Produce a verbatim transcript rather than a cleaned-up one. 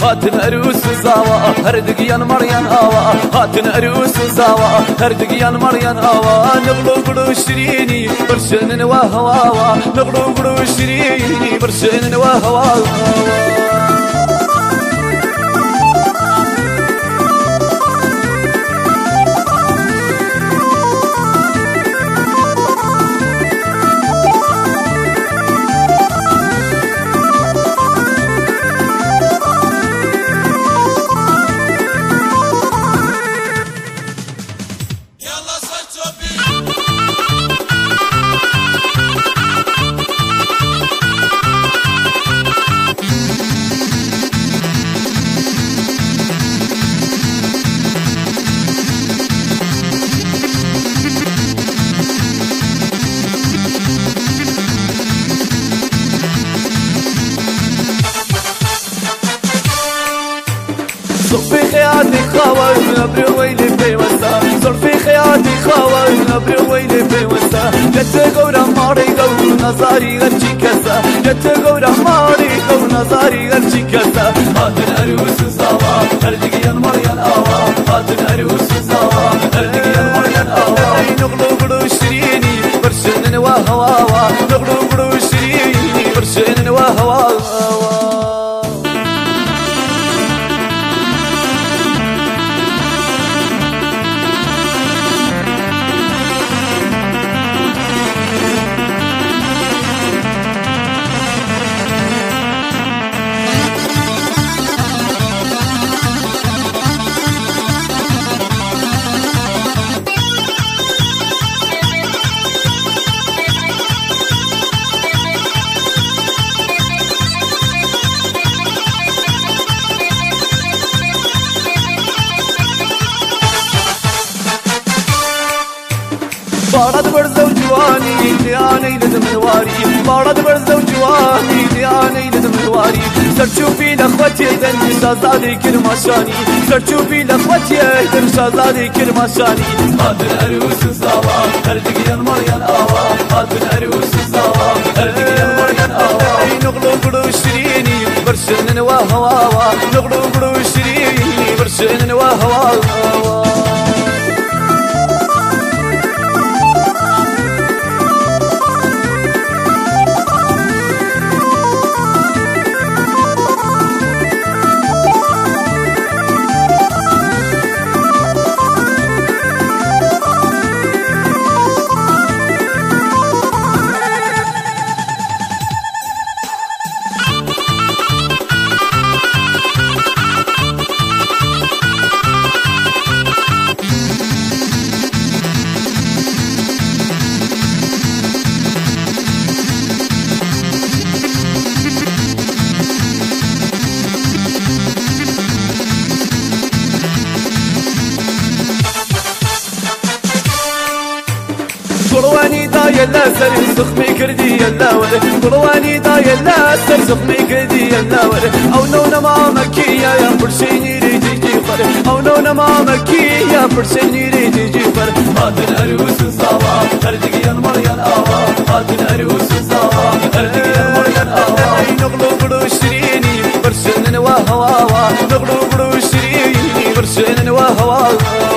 هاتن عروس زاوا هردقيان مريان هوا هاتن عروس زاوا هردقيان مريان هوا نغلو قلو شريني برشن وهوا نغلو قلو شريني برشن وهوا صرفي خياتي خاوي نبري ويلي في وسا صرفي خياتي خاوي نبري ويلي في وسا جت غورا ماري غو نظاري غرشي كسا جت غورا ماري غو نظاري غرشي كسا هاتن عروس زاوا هردقيان مريان آوا هاتن عروس زاوا هردقيان مريان آوا نغلو قلو شريني برشن وهوا نغلو قلو شريني برشن وهوا بارد برزو جواني لياني لدم الواري بارد برزو جواني لياني لدم الواري سرچوبي لخوتي دن شازادي كرماشاني سرچوبي لخوتي دن شازادي كرماشاني هاتن عروس زاوا هردقيان مريان آوا هاتن عروس زاوا هردقيان مريان آوا نغلو قلو شريني برشن وهوا نغلو قلو شريني برشن وهوا قرواني دا يلا سر سخمي كردي يلا ولد قرواني دا يلا سر سخمي كردي يلا ولد او نونا ما مكية يا برشيني ريجي جيفر او نونا ما مكية برشيني ريجي جيفر هاتن عروس زاوا هردقيان مريان آوا هاتن عروس زاوا هردقيان مريان آوا نغلو قلو شريني برشن وهوا نغلو قلو شريني برشن وهوا